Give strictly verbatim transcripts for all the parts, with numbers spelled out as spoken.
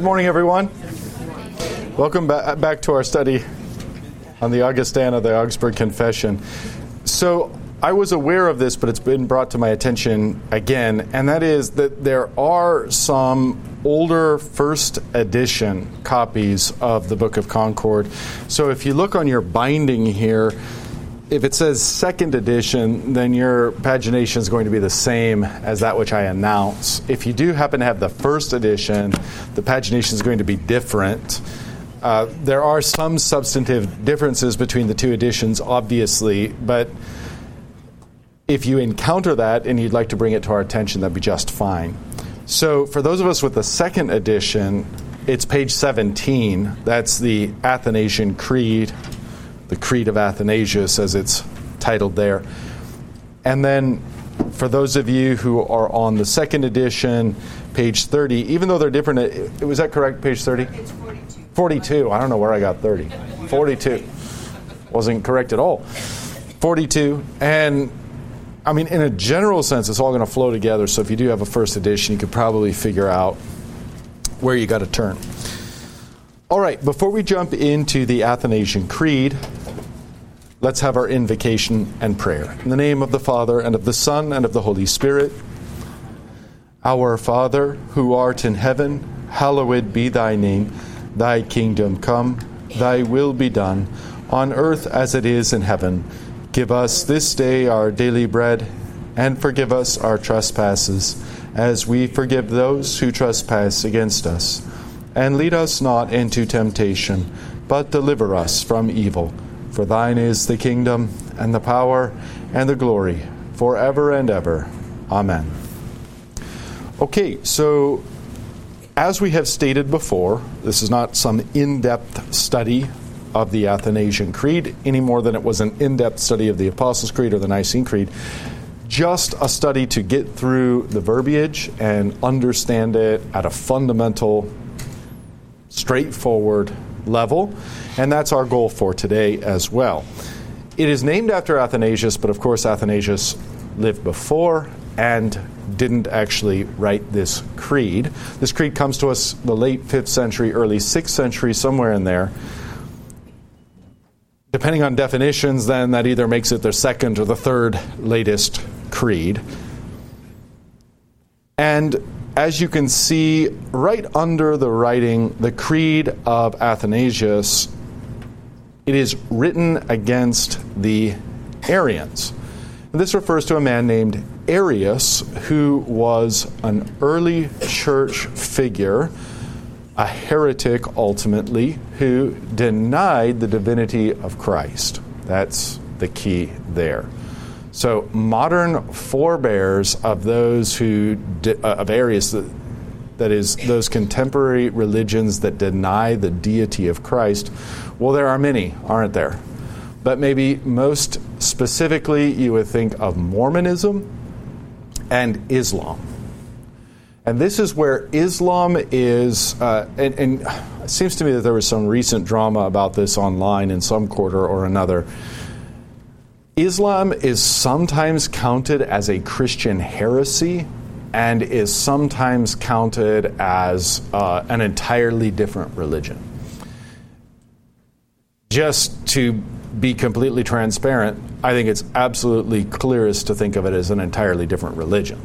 Good morning, everyone. Welcome ba- back to our study on the Augustana, the Augsburg Confession. So I was aware of this, but it's been brought to my attention again, and that is that there are some older first edition copies of the Book of Concord. So if you look on your binding here, if it says second edition, then your pagination is going to be the same as that which I announce. If you do happen to have the first edition, the pagination is going to be different. Uh, there are some substantive differences between the two editions, obviously, but if you encounter that and you'd like to bring it to our attention, that'd be just fine. So for those of us with the second edition, it's page seventeen. That's the Athanasian Creed, the Creed of Athanasius, as it's titled there. And then for those of you who are on the second edition, page thirty, even though they're different, was that correct, page thirty? It's forty-two. forty-two. I don't know where I got thirty. forty-two. Wasn't correct at all. forty-two. And I mean, in a general sense, it's all going to flow together. So if you do have a first edition, you could probably figure out where you got to turn. All right, before we jump into the Athanasian Creed, let's have our invocation and prayer. In the name of the Father, and of the Son, and of the Holy Spirit. Our Father, who art in heaven, hallowed be thy name. Thy kingdom come, thy will be done, on earth as it is in heaven. Give us this day our daily bread, and forgive us our trespasses, as we forgive those who trespass against us. And lead us not into temptation, but deliver us from evil. For thine is the kingdom, and the power, and the glory, forever and ever. Amen. Okay, so as we have stated before, this is not some in-depth study of the Athanasian Creed, any more than it was an in-depth study of the Apostles' Creed or the Nicene Creed. Just a study to get through the verbiage and understand it at a fundamental, straightforward level. And that's our goal for today as well. It is named after Athanasius, but of course Athanasius lived before and didn't actually write this creed. This creed comes to us the late fifth century, early sixth century, somewhere in there. Depending on definitions, then that either makes it the second or the third latest creed. And as you can see right under the writing, the Creed of Athanasius, it is written against the Arians. This refers to a man named Arius, who was an early church figure, a heretic ultimately, who denied the divinity of Christ. That's the key there. So modern forebears of those who, de- uh, of Arius, that, that is, those contemporary religions that deny the deity of Christ, well, there are many, aren't there? But maybe most specifically, you would think of Mormonism and Islam. And this is where Islam is, uh, and, and it seems to me that there was some recent drama about this online in some quarter or another. Islam is sometimes counted as a Christian heresy and is sometimes counted as uh, an entirely different religion. Just to be completely transparent, I think it's absolutely clearest to think of it as an entirely different religion.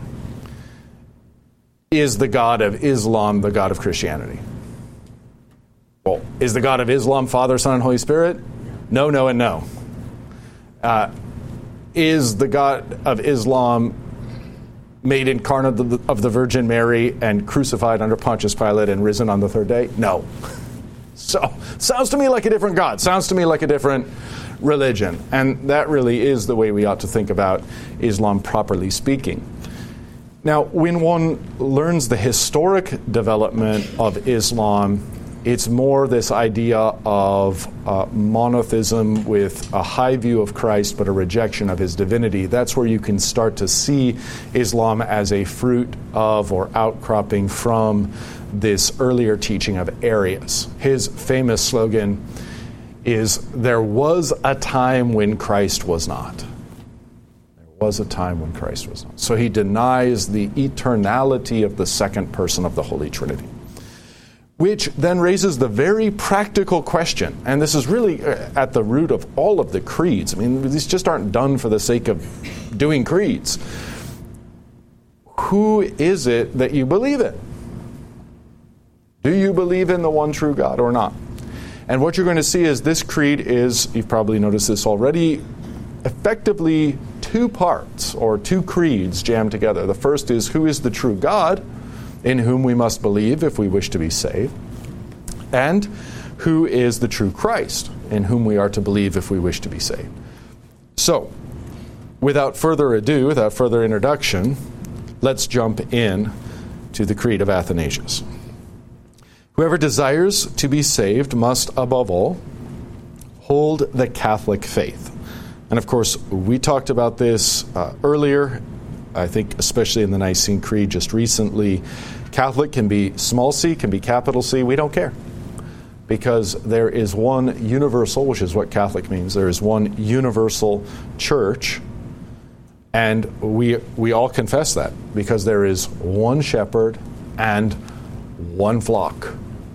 Is the God of Islam the God of Christianity? Well, is the God of Islam Father, Son, and Holy Spirit? No, no, and no. Uh, is the God of Islam made incarnate of the, of the Virgin Mary and crucified under Pontius Pilate and risen on the third day? No. So, sounds to me like a different God. Sounds to me like a different religion. And that really is the way we ought to think about Islam, properly speaking. Now, when one learns the historic development of Islam, it's more this idea of uh, monotheism with a high view of Christ but a rejection of his divinity. That's where you can start to see Islam as a fruit of or outcropping from this earlier teaching of Arius. His famous slogan is, "There was a time when Christ was not." was a time when Christ was not. So he denies the eternality of the second person of the Holy Trinity. Which then raises the very practical question, and this is really at the root of all of the creeds. I mean, these just aren't done for the sake of doing creeds. Who is it that you believe in? Do you believe in the one true God or not? And what you're going to see is this creed is, you've probably noticed this already, effectively two parts or two creeds jammed together. The first is, who is the true God, in whom we must believe if we wish to be saved, and who is the true Christ, in whom we are to believe if we wish to be saved. So, without further ado, without further introduction, let's jump in to the Creed of Athanasius. Whoever desires to be saved must, above all, hold the Catholic faith. And of course, we talked about this uh, earlier, I think especially in the Nicene Creed just recently. Catholic can be small c, can be capital C, we don't care. Because there is one universal, which is what Catholic means, there is one universal church, and we we all confess that, because there is one shepherd and one flock.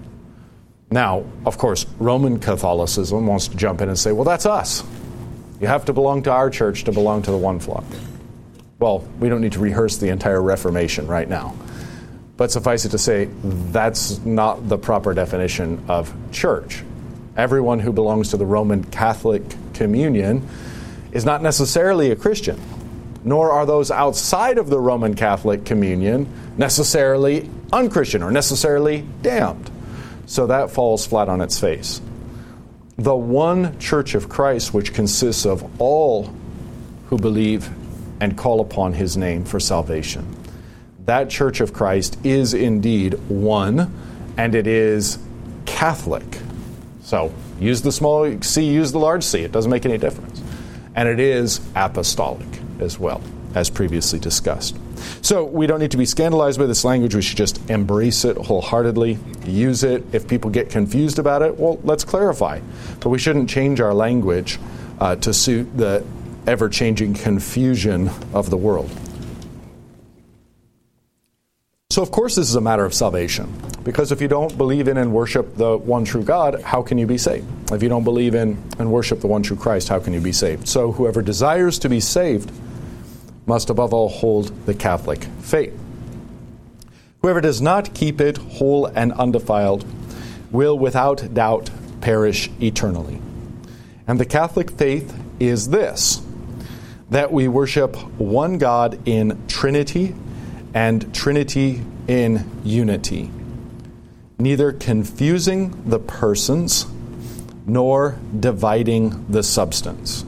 Now, of course, Roman Catholicism wants to jump in and say, well, that's us. You have to belong to our church to belong to the one flock. Well, we don't need to rehearse the entire Reformation right now. But suffice it to say, that's not the proper definition of church. Everyone who belongs to the Roman Catholic communion is not necessarily a Christian, nor are those outside of the Roman Catholic communion necessarily unchristian or necessarily damned. So that falls flat on its face. The one Church of Christ, which consists of all who believe and call upon his name for salvation, that Church of Christ is indeed one, and it is Catholic. So use the small c, use the large c. It doesn't make any difference. And it is apostolic as well, as previously discussed. So we don't need to be scandalized by this language. We should just embrace it wholeheartedly, use it. If people get confused about it, well, let's clarify. But we shouldn't change our language uh, to suit the ever-changing confusion of the world. So, of course, this is a matter of salvation, because if you don't believe in and worship the one true God, how can you be saved? If you don't believe in and worship the one true Christ, how can you be saved? So whoever desires to be saved must above all hold the Catholic faith. Whoever does not keep it whole and undefiled will without doubt perish eternally. And the Catholic faith is this, that we worship one God in Trinity and Trinity in unity, neither confusing the persons nor dividing the substance.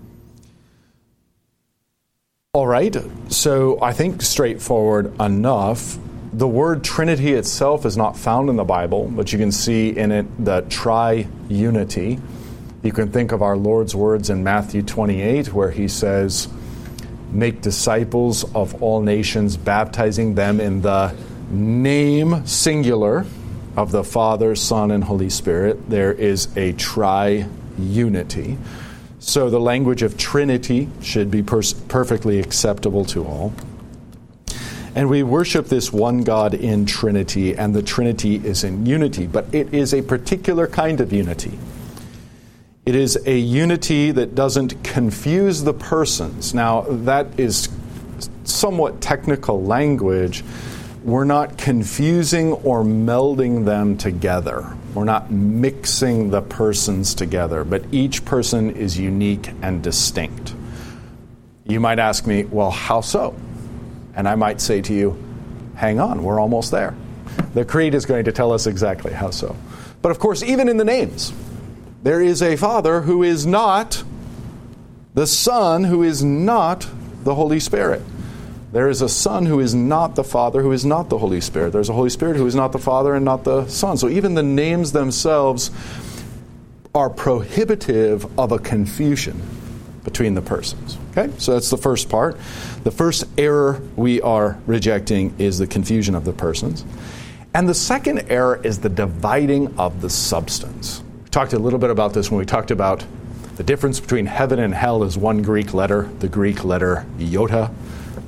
All right, so I think straightforward enough. The word Trinity itself is not found in the Bible, but you can see in it the tri-unity. You can think of our Lord's words in Matthew twenty-eight, where he says, make disciples of all nations, baptizing them in the name singular of the Father, Son, and Holy Spirit. There is a tri-unity. So the language of Trinity should be pers- perfectly acceptable to all. And we worship this one God in Trinity, and the Trinity is in unity, but it is a particular kind of unity. It is a unity that doesn't confuse the persons. Now, that is somewhat technical language. We're not confusing or melding them together. We're not mixing the persons together, but each person is unique and distinct. You might ask me, well, how so? And I might say to you, hang on, we're almost there. The Creed is going to tell us exactly how so. But of course, even in the names, there is a Father who is not the Son, who is not the Holy Spirit. There is a Son who is not the Father, who is not the Holy Spirit. There's a Holy Spirit who is not the Father and not the Son. So even the names themselves are prohibitive of a confusion between the persons. Okay, so that's the first part. The first error we are rejecting is the confusion of the persons. And the second error is the dividing of the substance. We talked a little bit about this when we talked about the difference between heaven and hell is one Greek letter, the Greek letter iota. Uh,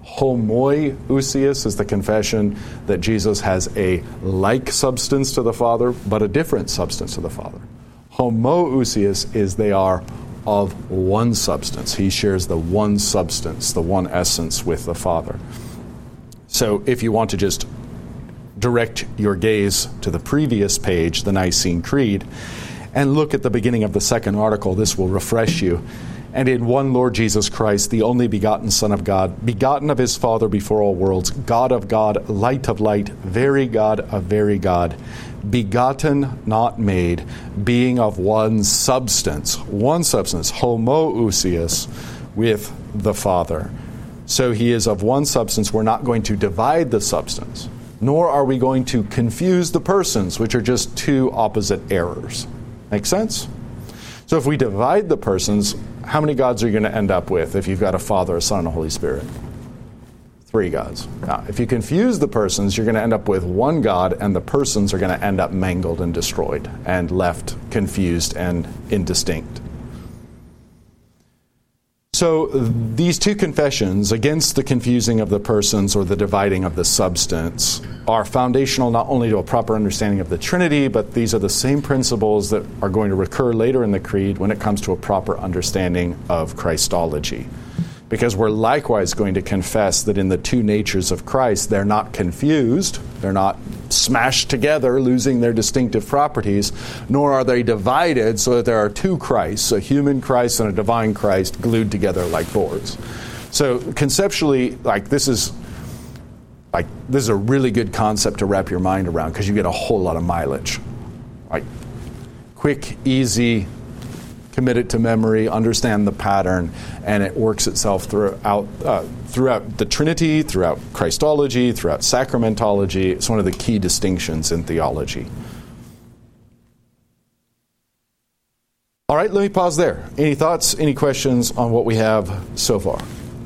Homoousios is the confession that Jesus has a like substance to the Father, but a different substance to the Father. Homoousios is they are of one substance. He shares the one substance, the one essence with the Father. So if you want to just direct your gaze to the previous page, the Nicene Creed, and look at the beginning of the second article, this will refresh you. And in one Lord Jesus Christ, the only begotten Son of God, begotten of his Father before all worlds, God of God, light of light, very God of very God, begotten, not made, being of one substance, one substance, homoousios, with the Father. So he is of one substance. We're not going to divide the substance, nor are we going to confuse the persons, which are just two opposite errors. Make sense? So if we divide the persons, how many gods are you going to end up with if you've got a Father, a Son, and a Holy Spirit? Three gods. Now, if you confuse the persons, you're going to end up with one God, and the persons are going to end up mangled and destroyed and left confused and indistinct. So these two confessions against the confusing of the persons or the dividing of the substance are foundational not only to a proper understanding of the Trinity, but these are the same principles that are going to recur later in the Creed when it comes to a proper understanding of Christology. Because we're likewise going to confess that in the two natures of Christ, they're not confused, they're not smashed together, losing their distinctive properties, nor are they divided so that there are two Christs, a human Christ and a divine Christ, glued together like boards. So conceptually, like this is like this is a really good concept to wrap your mind around because you get a whole lot of mileage. Like quick, easy, commit it to memory, understand the pattern, and it works itself throughout uh, throughout the Trinity, throughout Christology, throughout sacramentology. It's one of the key distinctions in theology. All right, let me pause there. Any thoughts, any questions on what we have so far?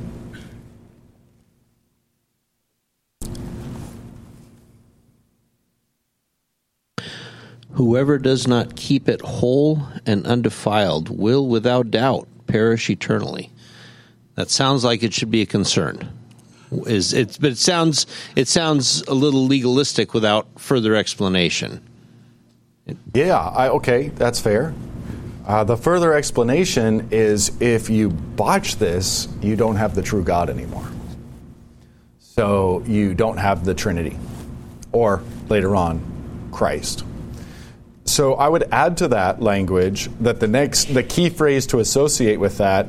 Whoever does not keep it whole and undefiled will without doubt perish eternally. That sounds like it should be a concern. Is it? But it sounds it sounds a little legalistic without further explanation. Yeah. I, okay, that's fair. Uh, the further explanation is if you botch this, you don't have the true God anymore. So you don't have the Trinity, or later on, Christ. So I would add to that language that the next, the key phrase to associate with that, I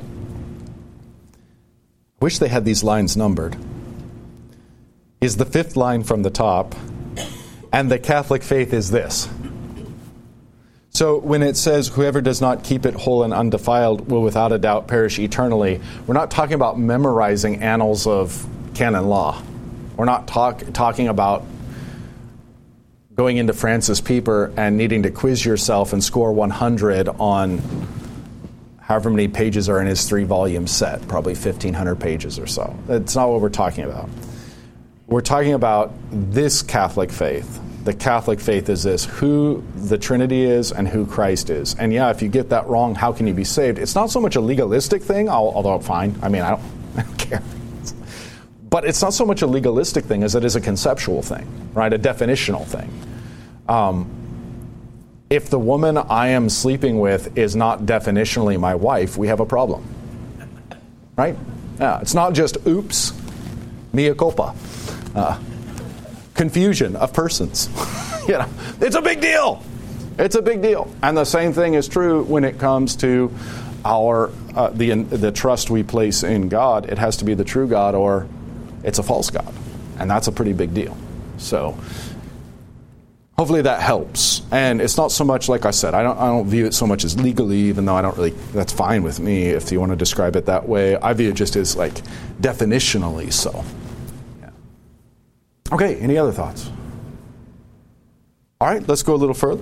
wish they had these lines numbered, is the fifth line from the top, and the Catholic faith is this. So when it says, whoever does not keep it whole and undefiled will without a doubt perish eternally, we're not talking about memorizing annals of canon law. We're not talk, talking about going into Francis Pieper and needing to quiz yourself and score one hundred on however many pages are in his three-volume set, probably fifteen hundred pages or so. That's not what we're talking about. We're talking about this Catholic faith. The Catholic faith is this, who the Trinity is and who Christ is. And yeah, if you get that wrong, how can you be saved? It's not so much a legalistic thing, although fine. I mean, I don't, I don't care. But it's not so much a legalistic thing as it is a conceptual thing, right? A definitional thing. Um, if the woman I am sleeping with is not definitionally my wife, we have a problem, right? Yeah, it's not just oops, mea culpa, uh, confusion of persons. You know, it's a big deal. It's a big deal, and the same thing is true when it comes to our uh, the the trust we place in God. It has to be the true God, or it's a false God, and that's a pretty big deal. So hopefully that helps. And it's not so much, like I said, I don't I don't view it so much as legally, even though I don't really, that's fine with me if you want to describe it that way. I view it just as like definitionally so. Yeah. Okay, any other thoughts? All right, let's go a little further.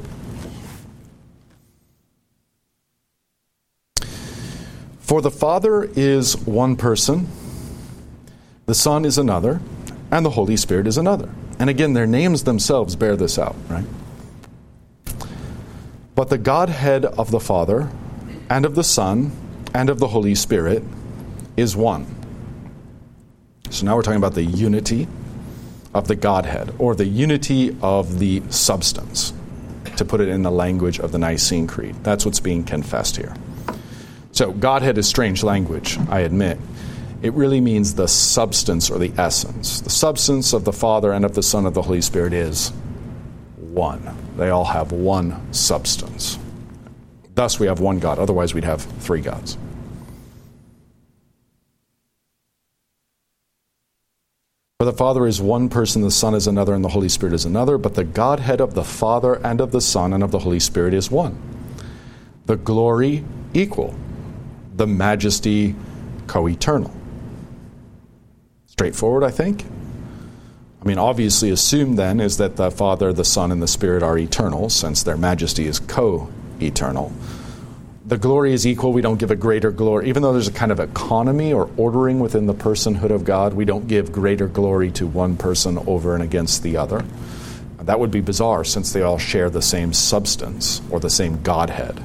For the Father is one person, the Son is another, and the Holy Spirit is another. And again, their names themselves bear this out, right? But the Godhead of the Father, and of the Son, and of the Holy Spirit is one. So now we're talking about the unity of the Godhead, or the unity of the substance, to put it in the language of the Nicene Creed. That's what's being confessed here. So Godhead is strange language, I admit. It really means the substance or the essence. The substance of the Father and of the Son of the Holy Spirit is one. They all have one substance. Thus we have one God. Otherwise we'd have three gods. For the Father is one person, the Son is another, and the Holy Spirit is another, but the Godhead of the Father and of the Son and of the Holy Spirit is one. The glory equal, the majesty co-eternal. Straightforward, I think. I mean, obviously assumed then is that the Father, the Son, and the Spirit are eternal, since their majesty is co-eternal. The glory is equal. We don't give a greater glory. Even though there's a kind of economy or ordering within the personhood of God, we don't give greater glory to one person over and against the other. That would be bizarre, since they all share the same substance or the same Godhead.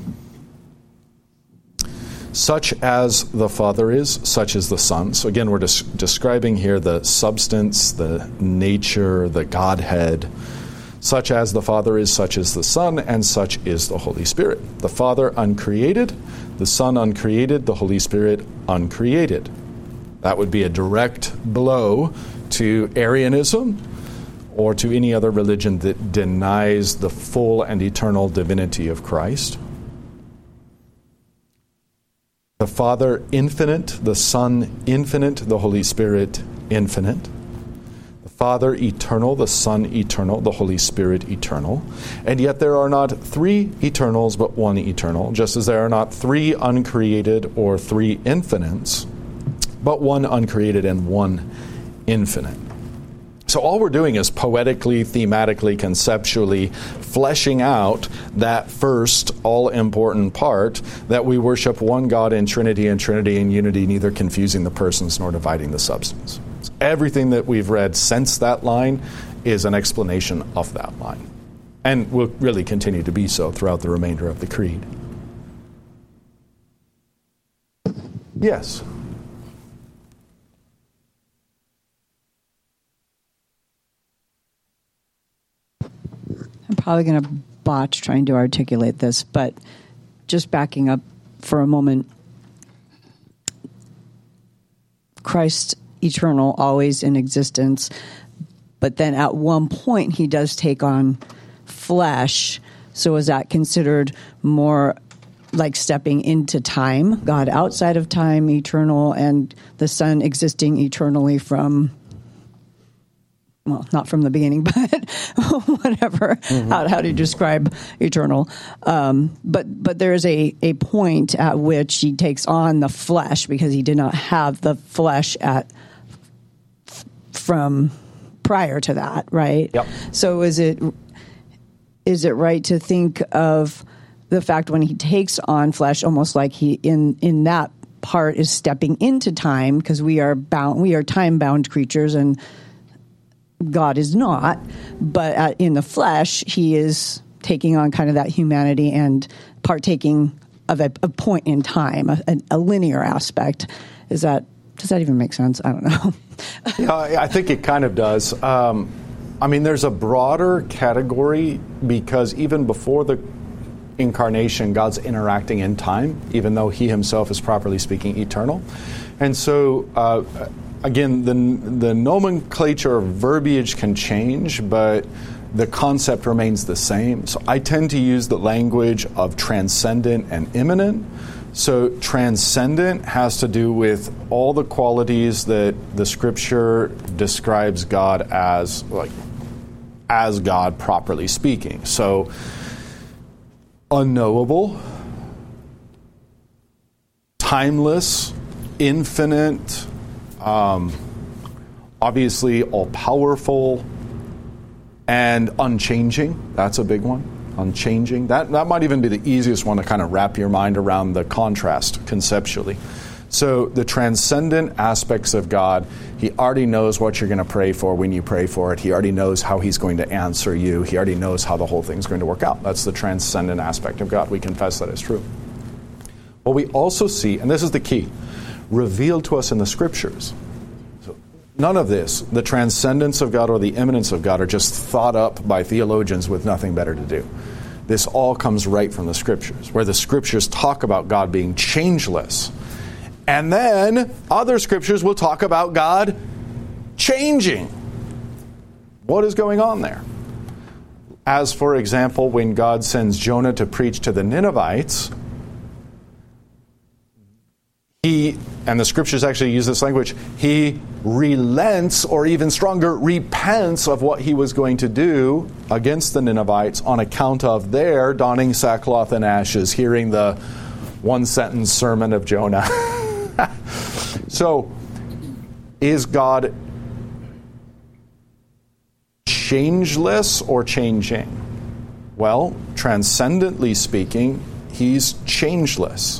Such as the Father is, such is the Son. So again, we're des- describing here the substance, the nature, the Godhead. Such as the Father is, such is the Son, and such is the Holy Spirit. The Father uncreated, the Son uncreated, the Holy Spirit uncreated. That would be a direct blow to Arianism or to any other religion that denies the full and eternal divinity of Christ. The Father infinite, the Son infinite, the Holy Spirit infinite. Father eternal, the Son eternal, the Holy Spirit eternal. And yet there are not three eternals, but one eternal, just as there are not three uncreated or three infinites, but one uncreated and one infinite. So all we're doing is poetically, thematically, conceptually fleshing out that first all-important part, that we worship one God in Trinity and Trinity in unity, neither confusing the persons nor dividing the substance. So everything that we've read since that line is an explanation of that line, and will really continue to be so throughout the remainder of the Creed. Yes? I'm probably going to botch trying to articulate this, but just backing up for a moment. Christ eternal, always in existence, but then at one point he does take on flesh. So is that considered more like stepping into time, God outside of time, eternal, and the Son existing eternally from... well, not from the beginning, but whatever, mm-hmm. how, how do you describe eternal? Um, but but there is a, a point at which he takes on the flesh, because he did not have the flesh at from prior to that, right? Yep. So is it is it right to think of the fact when he takes on flesh, almost like he in in that part is stepping into time, because we are bound, we are time bound creatures, and God is not, but in the flesh, he is taking on kind of that humanity and partaking of a, a point in time, a, a linear aspect. Is that, does that even make sense? I don't know. Yeah, I think it kind of does. Um, I mean, there's a broader category, because even before the incarnation, God's interacting in time, even though he himself is, properly speaking, eternal. And so, uh, Again, the the nomenclature of verbiage can change, but the concept remains the same. So I tend to use the language of transcendent and immanent. So transcendent has to do with all the qualities that the Scripture describes God as, like, as God, properly speaking. So unknowable, timeless, infinite, Um, obviously all-powerful, and unchanging. That's a big one. Unchanging. That that might even be the easiest one to kind of wrap your mind around the contrast conceptually. So the transcendent aspects of God, he already knows what you're going to pray for when you pray for it. He already knows how he's going to answer you. He already knows how the whole thing's going to work out. That's the transcendent aspect of God. We confess that is true. What we also see, and this is the key, revealed to us in the Scriptures. So None of this, the transcendence of God or the immanence of God, are just thought up by theologians with nothing better to do. This all comes right from the Scriptures, where the Scriptures talk about God being changeless. And then other Scriptures will talk about God changing. What is going on there? As, for example, when God sends Jonah to preach to the Ninevites, he, and the Scriptures actually use this language, he relents, or even stronger, repents of what he was going to do against the Ninevites on account of their donning sackcloth and ashes, hearing the one-sentence sermon of Jonah. So, is God changeless or changing? Well, transcendently speaking, he's changeless.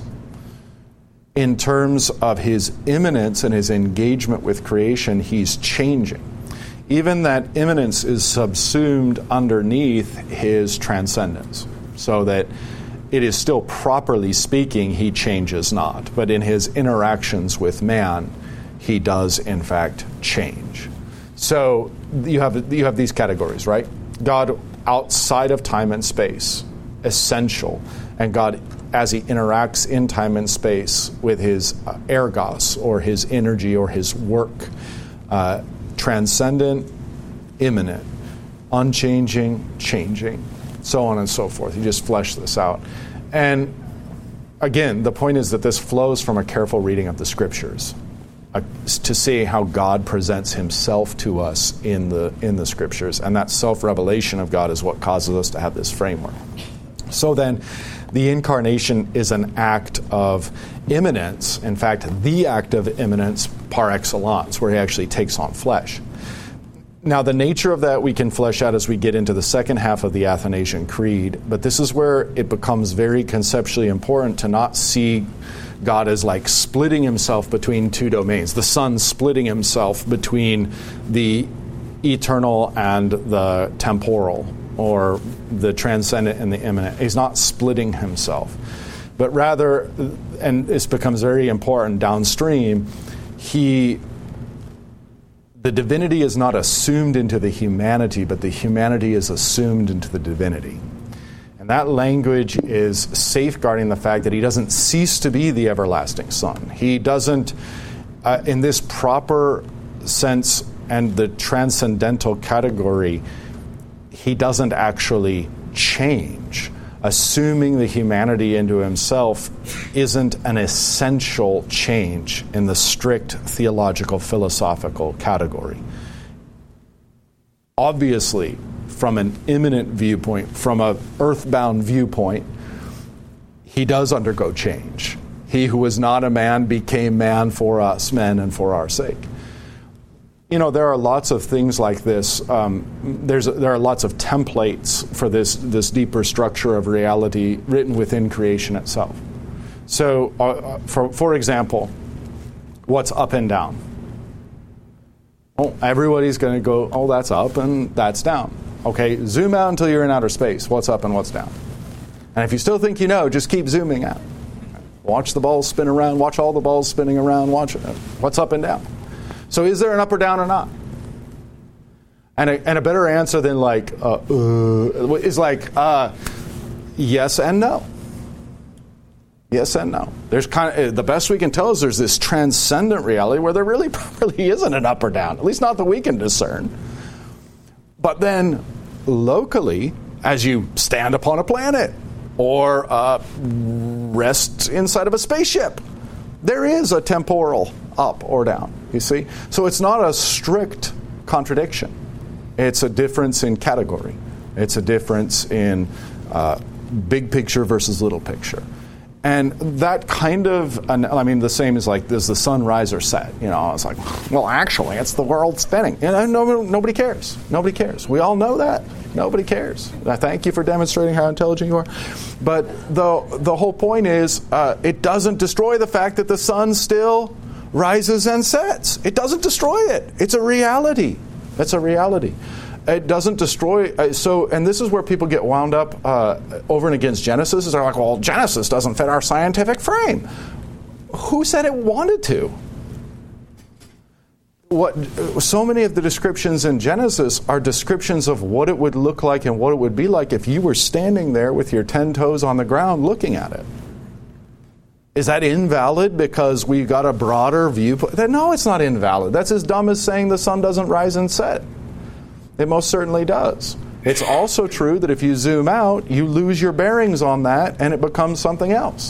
In terms of his immanence and his engagement with creation, he's changing. Even that immanence is subsumed underneath his transcendence, so that it is still, properly speaking, he changes not. But in his interactions with man, he does in fact change. So you have you have these categories, right? God outside of time and space, essential, and God as he interacts in time and space with his uh, ergos, or his energy, or his work, uh, transcendent, immanent, unchanging, changing, so on and so forth. You just flesh this out. And again, the point is that this flows from a careful reading of the Scriptures, uh, to see how God presents himself to us in the in the Scriptures. And that self-revelation of God is what causes us to have this framework. So then, the incarnation is an act of immanence. In fact, the act of immanence par excellence, where he actually takes on flesh. Now, the nature of that we can flesh out as we get into the second half of the Athanasian Creed, but this is where it becomes very conceptually important to not see God as like splitting himself between two domains. The Son splitting himself between the eternal and the temporal, or the transcendent and the immanent. He's not splitting himself. But rather, and this becomes very important downstream, he, the divinity is not assumed into the humanity, but the humanity is assumed into the divinity. And that language is safeguarding the fact that he doesn't cease to be the everlasting Son. He doesn't, uh, in this proper sense and the transcendental category, he doesn't actually change. Assuming the humanity into himself isn't an essential change in the strict theological, philosophical category. Obviously, from an immanent viewpoint, from an earthbound viewpoint, he does undergo change. He who was not a man became man for us, men, and for our sake. You know, there are lots of things like this. Um, there's there are lots of templates for this this deeper structure of reality written within creation itself. So, uh, for for example, what's up and down? Oh, everybody's going to go, oh, that's up and that's down. Okay, zoom out until you're in outer space. What's up and what's down? And if you still think you know, just keep zooming out. Watch the balls spin around. Watch all the balls spinning around. Watch what's up and down. So is there an up or down or not? And a, and a better answer than like, uh, uh, is like, uh, yes and no. Yes and no. There's kind of, the best we can tell is there's this transcendent reality where there really probably isn't an up or down, at least not that we can discern. But then locally, as you stand upon a planet or uh, rest inside of a spaceship, there is a temporal up or down, you see? So it's not a strict contradiction. It's a difference in category. It's a difference in uh, big picture versus little picture. And that kind of, I mean, the same is like, does the sun rise or set? You know, it's like, well, actually, it's the world spinning. You know, no, nobody cares. Nobody cares. We all know that. Nobody cares. I thank you for demonstrating how intelligent you are. But the the whole point is, uh, it doesn't destroy the fact that the sun still rises and sets. It doesn't destroy it. It's a reality. It's a reality. It doesn't destroy. Uh, so, and this is where people get wound up uh, over and against Genesis. Is they're like, well, Genesis doesn't fit our scientific frame. Who said it wanted to? what so many of the descriptions in Genesis are descriptions of what it would look like and what it would be like if you were standing there with your ten toes on the ground looking at it. Is that invalid because we got a broader view? No, it's not invalid. That's as dumb as saying the sun doesn't rise and set. It most certainly does. It's also true that if you zoom out, you lose your bearings on that and it becomes something else.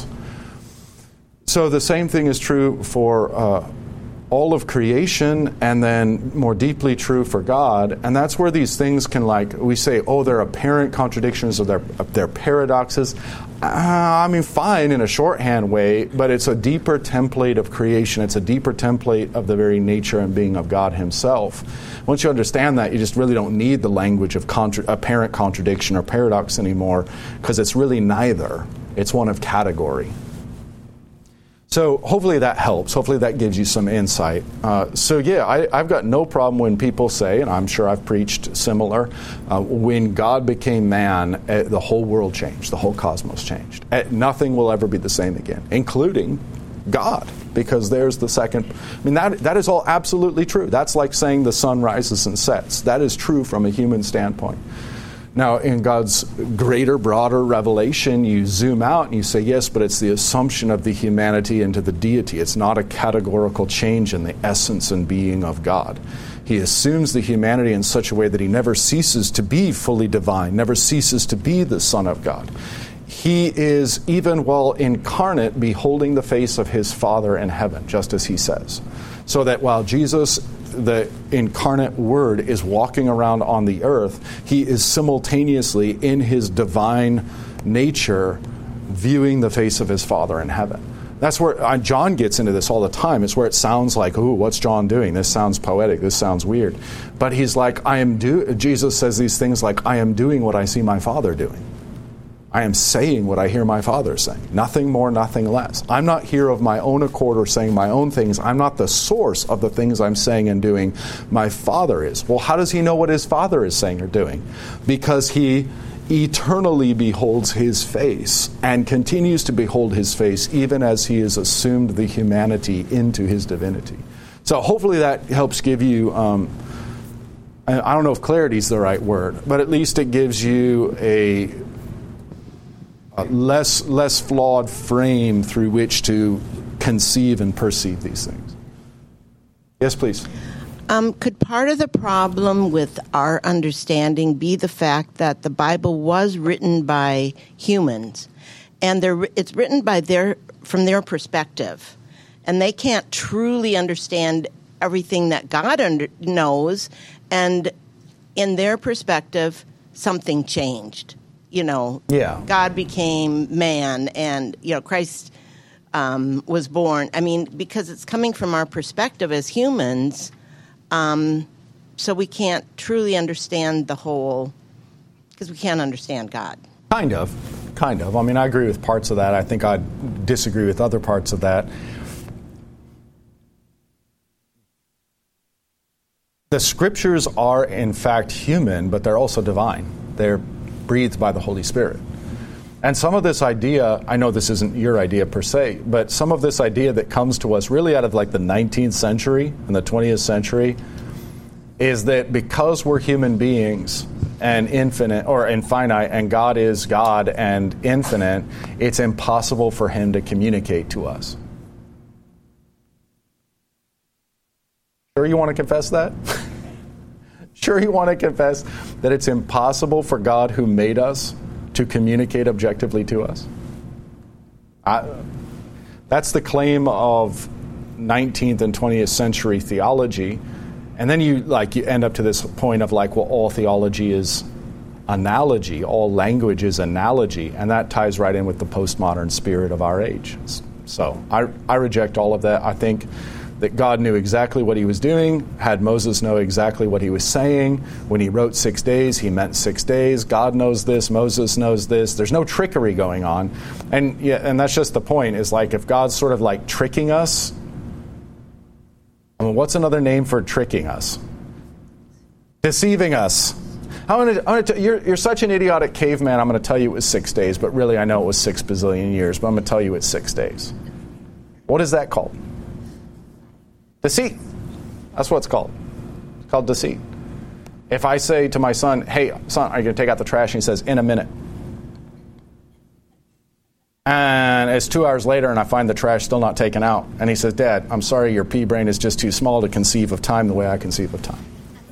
So the same thing is true for uh, all of creation, and then more deeply true for God. And that's where these things can, like, we say, oh, they're apparent contradictions or they're, they're paradoxes. Uh, I mean, fine in a shorthand way, but it's a deeper template of creation. It's a deeper template of the very nature and being of God himself. Once you understand that, you just really don't need the language of contra- apparent contradiction or paradox anymore, because it's really neither. It's one of category. So hopefully that helps. Hopefully that gives you some insight. Uh, so yeah, I, I've got no problem when people say, and I'm sure I've preached similar, uh, when God became man, uh, the whole world changed. The whole cosmos changed. Uh, nothing will ever be the same again, including God, because there's the second. I mean, that that is all absolutely true. That's like saying the sun rises and sets. That is true from a human standpoint. Now, in God's greater, broader revelation, you zoom out and you say, yes, but it's the assumption of the humanity into the deity. It's not a categorical change in the essence and being of God. He assumes the humanity in such a way that he never ceases to be fully divine, never ceases to be the Son of God. He is, even while incarnate, beholding the face of his Father in heaven, just as he says. So that while Jesus, the incarnate Word, is walking around on the earth, he is simultaneously in his divine nature viewing the face of his Father in heaven. That's where uh, John gets into this all the time. It's where it sounds like, ooh, what's John doing? This sounds poetic. This sounds weird. But he's like, I am do. Jesus says these things like, I am doing what I see my Father doing. I am saying what I hear my Father saying. Nothing more, nothing less. I'm not here of my own accord or saying my own things. I'm not the source of the things I'm saying and doing. My Father is. Well, how does he know what his Father is saying or doing? Because he eternally beholds his face and continues to behold his face even as he has assumed the humanity into his divinity. So hopefully that helps give you, um, I don't know if clarity is the right word, but at least it gives you a A less less flawed frame through which to conceive and perceive these things. Yes, please. Um, could part of the problem with our understanding be the fact that the Bible was written by humans, and they're, it's written by their from their perspective, and they can't truly understand everything that God under, knows, and in their perspective, something changed. You know, yeah. God became man, and, you know, Christ um, was born. I mean, because it's coming from our perspective as humans, um, so we can't truly understand the whole, because we can't understand God. Kind of. Kind of. I mean, I agree with parts of that. I think I disagree with other parts of that. The Scriptures are, in fact, human, but they're also divine. They're breathed by the Holy Spirit. And some of this idea, I know this isn't your idea per se, but some of this idea that comes to us really out of like the nineteenth century and the twentieth century is that because we're human beings and infinite or infinite, and God is God and infinite, it's impossible for him to communicate to us. Sure you want to confess that? Sure you want to confess that it's impossible for God who made us to communicate objectively to us? I, that's the claim of nineteenth and twentieth century theology. And then you like you end up to this point of like, well, all theology is analogy, all language is analogy, and that ties right in with the postmodern spirit of our age. So I, I reject all of that. I think that God knew exactly what he was doing, had Moses know exactly what he was saying. When he wrote six days, he meant six days. God knows this, Moses knows this. There's no trickery going on. And yeah, and that's just the point, is like if God's sort of like tricking us, I mean, what's another name for tricking us? Deceiving us. I'm gonna, I'm gonna t- you're, you're such an idiotic caveman, I'm going to tell you it was six days, but really I know it was six bazillion years, but I'm going to tell you it's six days. What is that called? Deceit. That's what it's called. It's called deceit. If I say to my son, hey, son, are you going to take out the trash? And he says, in a minute. And it's two hours later and I find the trash still not taken out. And he says, Dad, I'm sorry, your pea brain is just too small to conceive of time the way I conceive of time.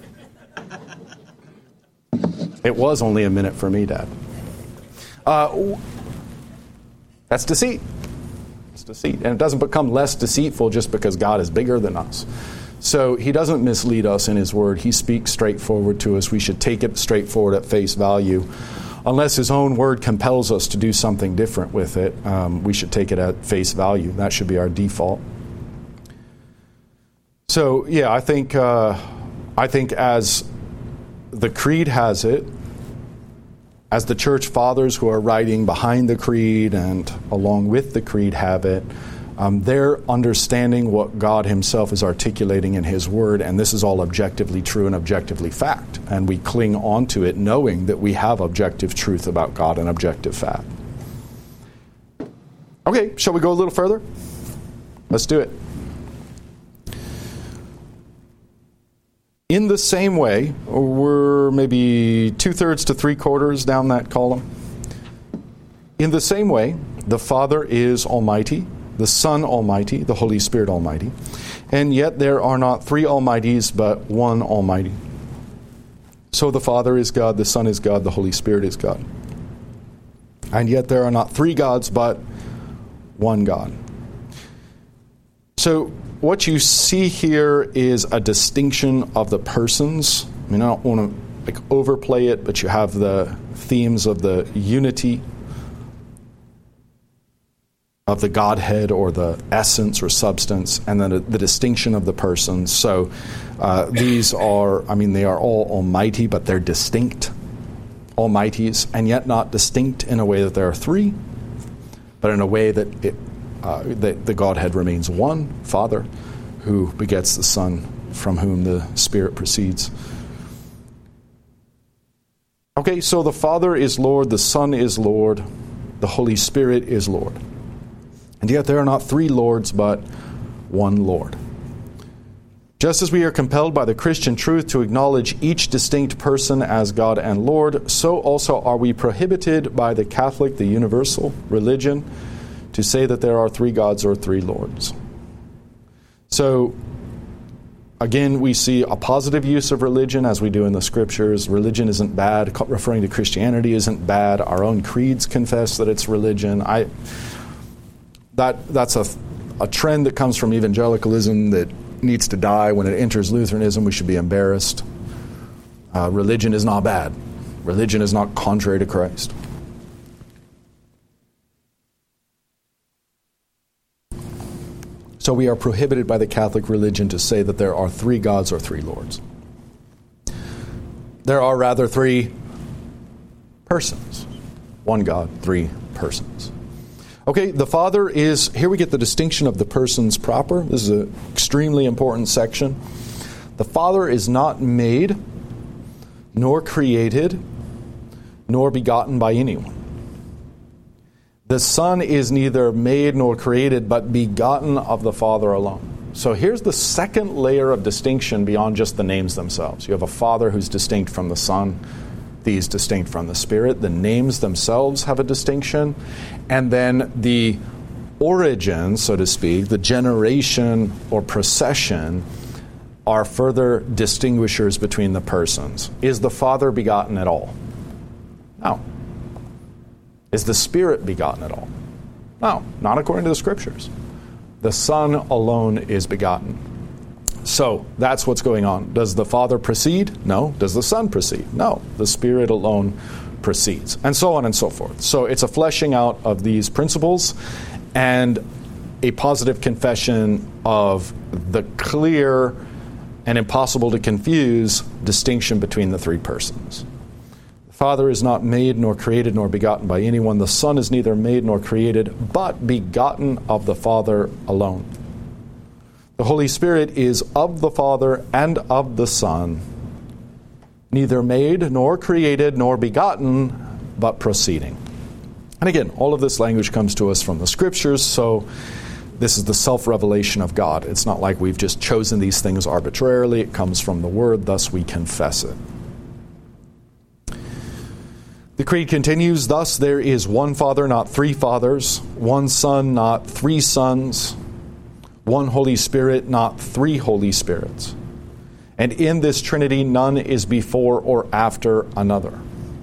It was only a minute for me, Dad. Uh, that's deceit. It's deceit. And it doesn't become less deceitful just because God is bigger than us. So he doesn't mislead us in his word. He speaks straightforward to us. We should take it straightforward at face value. Unless his own word compels us to do something different with it, um, we should take it at face value. That should be our default. So, yeah, I think uh, I think as the creed has it, as the church fathers who are writing behind the creed and along with the creed have it, um, they're understanding what God himself is articulating in his word, and this is all objectively true and objectively fact. And we cling on to it knowing that we have objective truth about God and objective fact. Okay, shall we go a little further? Let's do it. In the same way, we're maybe two-thirds to three-quarters down that column. In the same way, the Father is almighty, the Son almighty, the Holy Spirit almighty, and yet there are not three almighties, but one almighty. So the Father is God, the Son is God, the Holy Spirit is God. And yet there are not three gods, but one God. So what you see here is a distinction of the persons. I mean, I don't want to like overplay it, but you have the themes of the unity of the Godhead or the essence or substance, and then the distinction of the persons. So uh, these are, I mean, they are all almighty, but they're distinct almighties, and yet not distinct in a way that there are three, but in a way that it Uh, the, the Godhead remains one, Father, who begets the Son, from whom the Spirit proceeds. Okay, so the Father is Lord, the Son is Lord, the Holy Spirit is Lord. And yet there are not three Lords, but one Lord. Just as we are compelled by the Christian truth to acknowledge each distinct person as God and Lord, so also are we prohibited by the Catholic, the universal religion, to say that there are three gods or three lords. So, again, we see a positive use of religion as we do in the scriptures. Religion isn't bad. Referring to Christianity isn't bad. Our own creeds confess that it's religion. I that that's a, a trend that comes from evangelicalism that needs to die. When it enters Lutheranism, we should be embarrassed. Uh, religion is not bad. Religion is not contrary to Christ. So we are prohibited by the Catholic religion to say that there are three gods or three lords. There are rather three persons. One God, three persons. Okay, the Father is, here we get the distinction of the persons proper. This is an extremely important section. The Father is not made, nor created, nor begotten by anyone. The Son is neither made nor created, but begotten of the Father alone. So here's the second layer of distinction beyond just the names themselves. You have a Father who's distinct from the Son. He's distinct from the Spirit. The names themselves have a distinction. And then the origin, so to speak, the generation or procession are further distinguishers between the persons. Is the Father begotten at all? No. Is the Spirit begotten at all? No, not according to the Scriptures. The Son alone is begotten. So that's what's going on. Does the Father proceed? No. Does the Son proceed? No. The Spirit alone proceeds. And so on and so forth. So it's a fleshing out of these principles and a positive confession of the clear and impossible to confuse distinction between the three persons. Father is not made nor created nor begotten by anyone. The Son is neither made nor created, but begotten of the Father alone. The Holy Spirit is of the Father and of the Son, neither made nor created nor begotten, but proceeding. And again, all of this language comes to us from the Scriptures, so This is the self-revelation of God. It's not like we've just chosen these things arbitrarily. It comes from the Word, thus we confess it. The creed continues, thus there is one Father, not three fathers, one Son, not three sons, one Holy Spirit, not three Holy Spirits. And in this Trinity none is before or after another.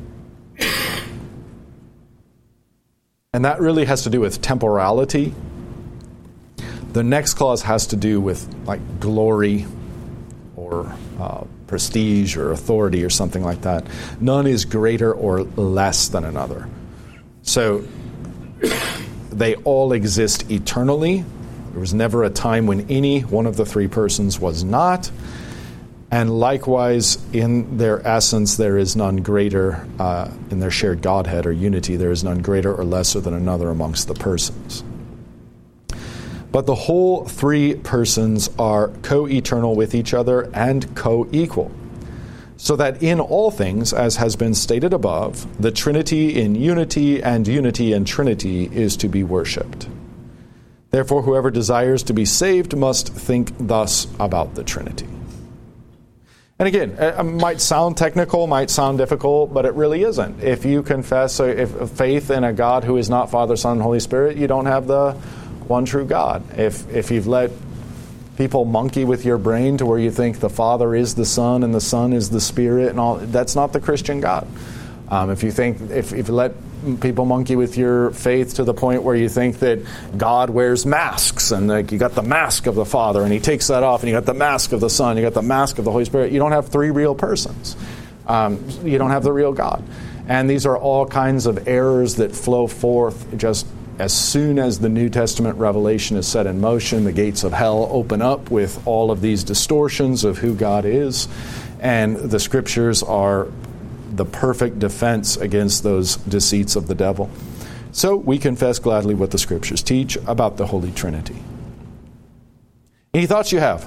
And that really has to do with temporality. The next clause has to do with like glory or uh, prestige or authority or something like that. None is greater or less than another. So they all exist eternally. There was never a time when any one of the three persons was not. And likewise, in their essence, there is none greater, uh, in their shared Godhead or unity, there is none greater or lesser than another amongst the persons. But the whole three persons are co-eternal with each other and co-equal, so that in all things, as has been stated above, the Trinity in unity and unity in Trinity is to be worshipped. Therefore, whoever desires to be saved must think thus about the Trinity. And again, it might sound technical, might sound difficult, but it really isn't. If you confess a, if, a faith in a God who is not Father, Son, and Holy Spirit, you don't have the one true God. If if you've let people monkey with your brain to where you think the Father is the Son and the Son is the Spirit and all, that's not the Christian God. Um, if you think if, if you let people monkey with your faith to the point where you think that God wears masks and like you got the mask of the Father and he takes that off and you got the mask of the Son, you got the mask of the Holy Spirit, you don't have three real persons. Um, you don't have the real God. And these are all kinds of errors that flow forth just as soon as the New Testament revelation is set in motion. The gates of hell open up with all of these distortions of who God is, and the Scriptures are the perfect defense against those deceits of the devil. So we confess gladly what the Scriptures teach about the Holy Trinity. Any thoughts you have?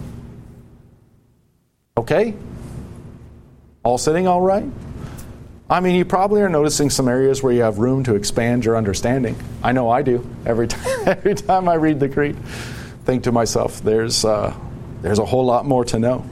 Okay? All sitting all right? I mean, you probably are noticing some areas where you have room to expand your understanding. I know I do. Every time, every time I read the Creed, think to myself, there's uh, there's a whole lot more to know.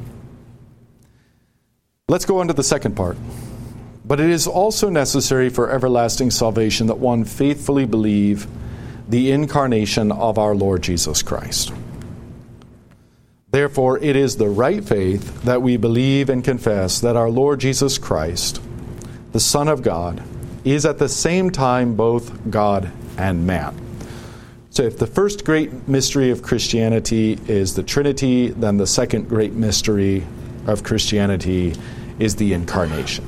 Let's go on to the second part. But it is also necessary for everlasting salvation that one faithfully believe the incarnation of our Lord Jesus Christ. Therefore, it is the right faith that we believe and confess that our Lord Jesus Christ, the Son of God, is at the same time both God and man. So if the first great mystery of Christianity is the Trinity, then the second great mystery of Christianity is the incarnation.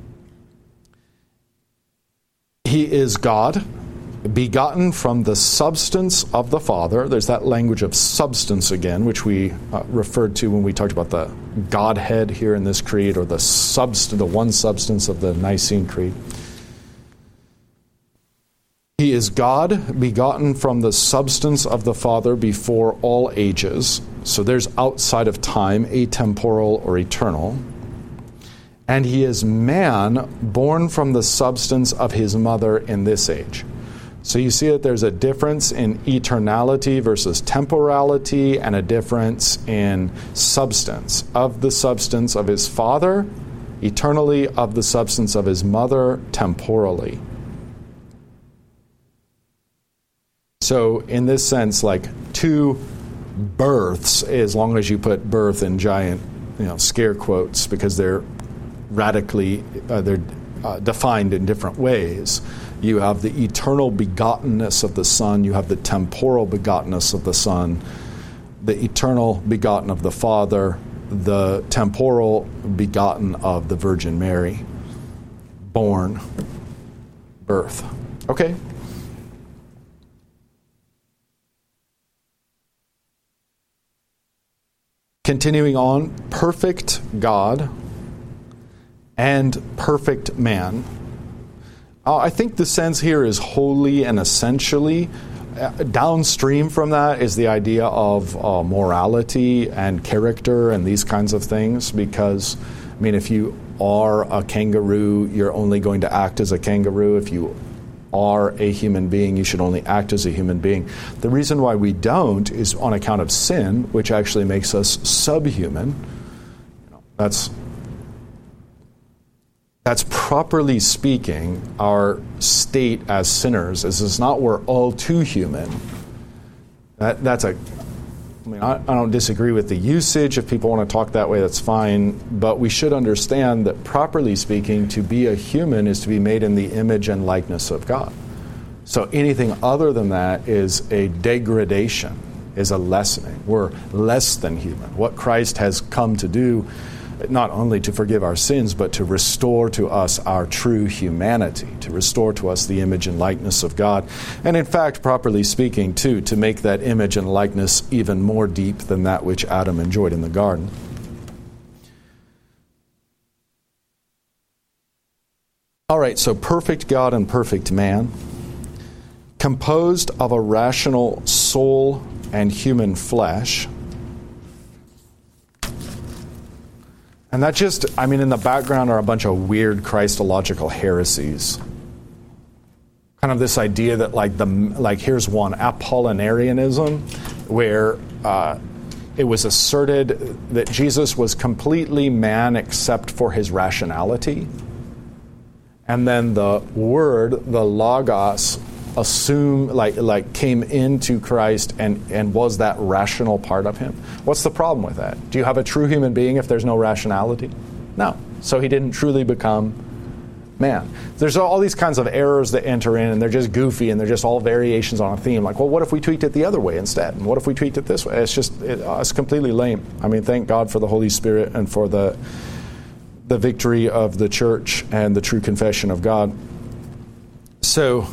He is God, begotten from the substance of the Father. There's that language of substance again, which we uh, referred to when we talked about the Godhead here in this creed, or the substance, the one substance of the Nicene Creed. He is God, begotten from the substance of the Father before all ages. So there's outside of time, atemporal or eternal. And he is man, born from the substance of his mother in this age. So you see that there's a difference in eternality versus temporality, and a difference in substance. Of the substance of his father, eternally; of the substance of his mother, temporally. So in this sense, like two births, as long as you put birth in giant, you know, scare quotes, because they're radically, uh, they're uh, defined in different ways. You have the eternal begottenness of the Son. You have the temporal begottenness of the Son. The eternal begotten of the Father. The temporal begotten of the Virgin Mary. Born. Birth. Okay? Continuing on, perfect God and perfect man. Uh, I think the sense here is wholly and essentially. Uh, downstream from that is the idea of uh, morality and character and these kinds of things, because, I mean, if you are a kangaroo, you're only going to act as a kangaroo. If you are a human being. You should only act as a human being. The reason why we don't is on account of sin, which actually makes us subhuman. That's That's properly speaking, our state as sinners is it's not we're all too human. That that's a. I mean, I, I don't disagree with the usage. If people want to talk that way, that's fine. But we should understand that, properly speaking, to be a human is to be made in the image and likeness of God. So anything other than that is a degradation, is a lessening. We're less than human. What Christ has come to do, not only to forgive our sins, but to restore to us our true humanity, to restore to us the image and likeness of God. And in fact, properly speaking, too, to make that image and likeness even more deep than that which Adam enjoyed in the garden. All right, so perfect God and perfect man, composed of a rational soul and human flesh. And that just, I mean, in the background are a bunch of weird Christological heresies. Kind of this idea that, like, the like here's one, Apollinarianism, where uh, it was asserted that Jesus was completely man except for his rationality. And then the Word, the Logos, assume like like came into Christ and, and was that rational part of him. What's the problem with that? Do you have a true human being if there's no rationality? No. So he didn't truly become man. There's all these kinds of errors that enter in, and they're just goofy, and they're just all variations on a theme. Like, well, what if we tweaked it the other way instead? And what if we tweaked it this way? It's just, it, uh, it's completely lame. I mean, thank God for the Holy Spirit and for the the victory of the church and the true confession of God. So,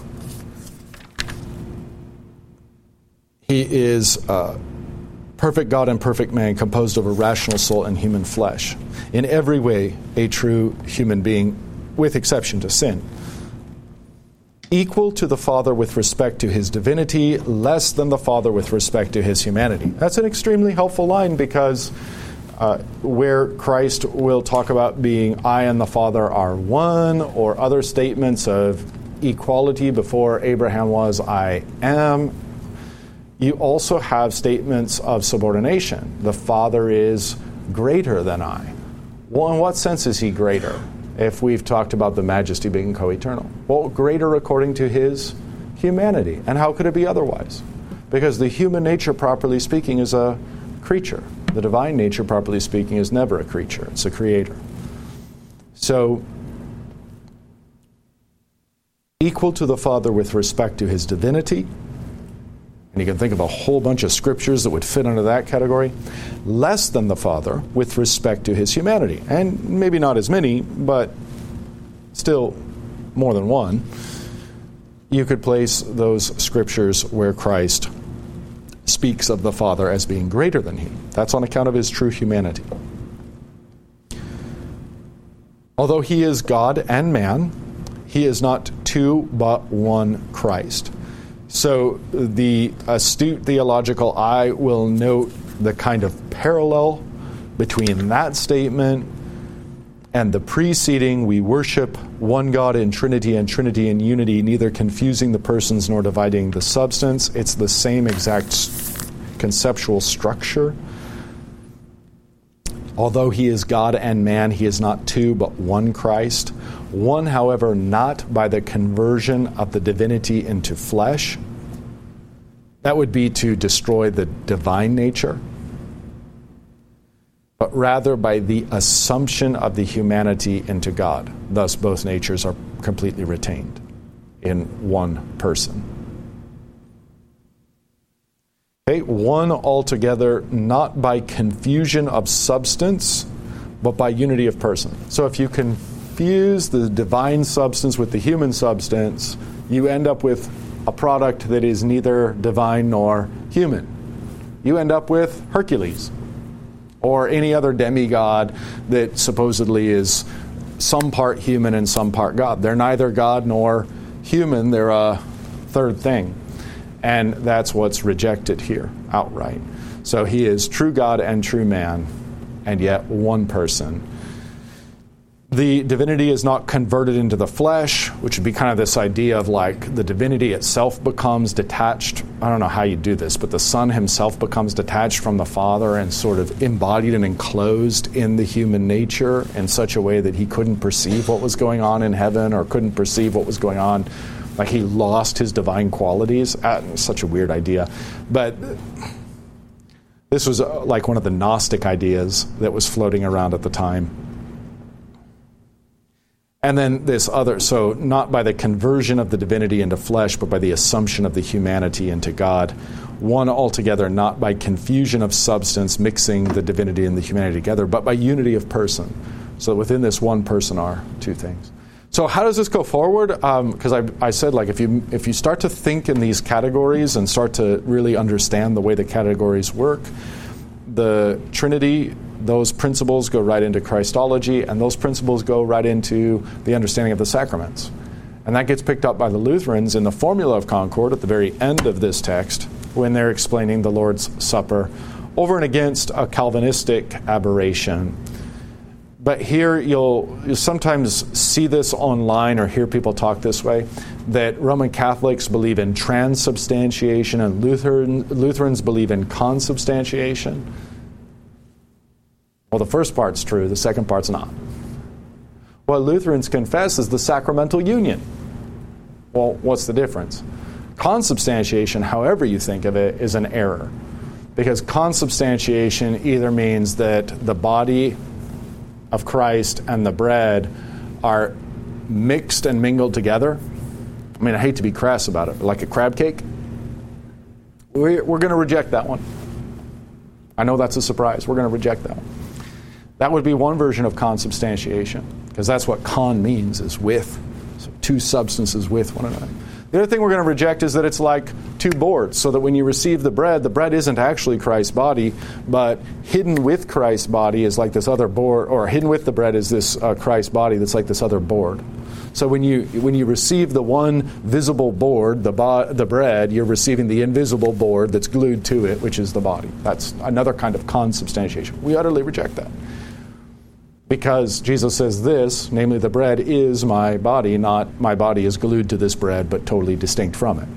he is uh, perfect God and perfect man, composed of a rational soul and human flesh. In every way, a true human being, with exception to sin. Equal to the Father with respect to his divinity, less than the Father with respect to his humanity. That's an extremely helpful line, because uh, where Christ will talk about being I and the Father are one, or other statements of equality, before Abraham was, I am, you also have statements of subordination. The Father is greater than I. Well, in what sense is he greater? If we've talked about the majesty being co-eternal. Well, greater according to his humanity. And how could it be otherwise? Because the human nature, properly speaking, is a creature. The divine nature, properly speaking, is never a creature. It's a creator. So, equal to the Father with respect to his divinity. And you can think of a whole bunch of scriptures that would fit under that category. Less than the Father with respect to his humanity. And maybe not as many, but still more than one. You could place those scriptures where Christ speaks of the Father as being greater than he. That's on account of his true humanity. Although he is God and man, he is not two but one Christ. So the astute theological eye will note the kind of parallel between that statement and the preceding, we worship one God in Trinity and Trinity in unity, neither confusing the persons nor dividing the substance. It's the same exact conceptual structure. Although he is God and man, he is not two but one Christ. One, however, not by the conversion of the divinity into flesh. That would be to destroy the divine nature, but rather by the assumption of the humanity into God. Thus, both natures are completely retained in one person. Okay, one altogether, not by confusion of substance, but by unity of person. So if you confuse the divine substance with the human substance, you end up with a product that is neither divine nor human. You end up with Hercules, or any other demigod that supposedly is some part human and some part God. They're neither God nor human, they're a third thing. And that's what's rejected here outright. So he is true God and true man, and yet one person. The divinity is not converted into the flesh, which would be kind of this idea of like the divinity itself becomes detached. I don't know how you do this, but the Son himself becomes detached from the Father and sort of embodied and enclosed in the human nature in such a way that he couldn't perceive what was going on in heaven or couldn't perceive what was going on. Like he lost his divine qualities. Uh, such a weird idea. But this was uh, like one of the Gnostic ideas that was floating around at the time. And then this other, so not by the conversion of the divinity into flesh, but by the assumption of the humanity into God. One altogether, not by confusion of substance, mixing the divinity and the humanity together, but by unity of person. So within this one person are two things. So how does this go forward? Because um, I, I said, like, if you if you start to think in these categories and start to really understand the way the categories work, the Trinity, those principles go right into Christology, and those principles go right into the understanding of the sacraments. And that gets picked up by the Lutherans in the Formula of Concord at the very end of this text when they're explaining the Lord's Supper over and against a Calvinistic aberration. But here you'll, you'll sometimes see this online or hear people talk this way, that Roman Catholics believe in transubstantiation and Lutheran, Lutherans believe in consubstantiation. Well, the first part's true, the second part's not. What Lutherans confess is the sacramental union. Well, what's the difference? Consubstantiation, however you think of it, is an error. Because consubstantiation either means that the body of Christ and the bread are mixed and mingled together. I mean, I hate to be crass about it, but like a crab cake. We're, we're going to reject that one. I know that's a surprise. We're going to reject that one. That would be one version of consubstantiation, because that's what con means, is with. So two substances with one another. The other thing we're going to reject is that it's like two boards, so that when you receive the bread, the bread isn't actually Christ's body, but hidden with Christ's body is like this other board, or hidden with the bread is this uh, Christ's body that's like this other board. So when you when you receive the one visible board, the bo- the bread, you're receiving the invisible board that's glued to it, which is the body. That's another kind of consubstantiation. We utterly reject that. Because Jesus says this, namely the bread is my body, not my body is glued to this bread, but totally distinct from it.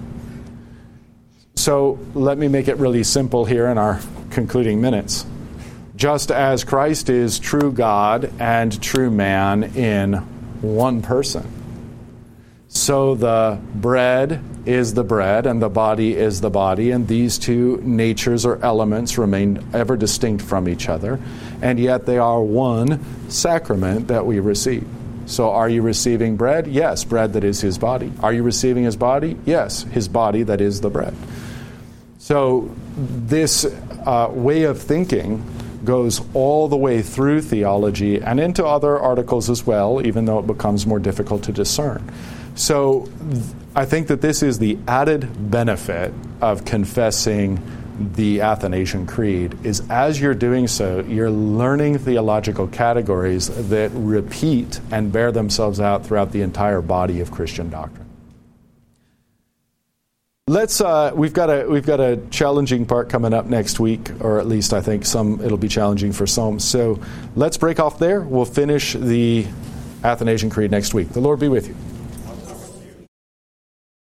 So let me make it really simple here in our concluding minutes. Just as Christ is true God and true man in one person, so the bread is the bread and the body is the body, and these two natures or elements remain ever distinct from each other, and yet they are one sacrament that we receive. So are you receiving bread? Yes, bread that is his body. Are you receiving his body? Yes, his body that is the bread. So this uh, way of thinking goes all the way through theology and into other articles as well, even though it becomes more difficult to discern. So I think that this is the added benefit of confessing the Athanasian Creed, is as you're doing so, you're learning theological categories that repeat and bear themselves out throughout the entire body of Christian doctrine. Let's. Uh, we've got a we've got a challenging part coming up next week, or at least I think some it'll be challenging for some. So let's break off there. We'll finish the Athanasian Creed next week. The Lord be with you.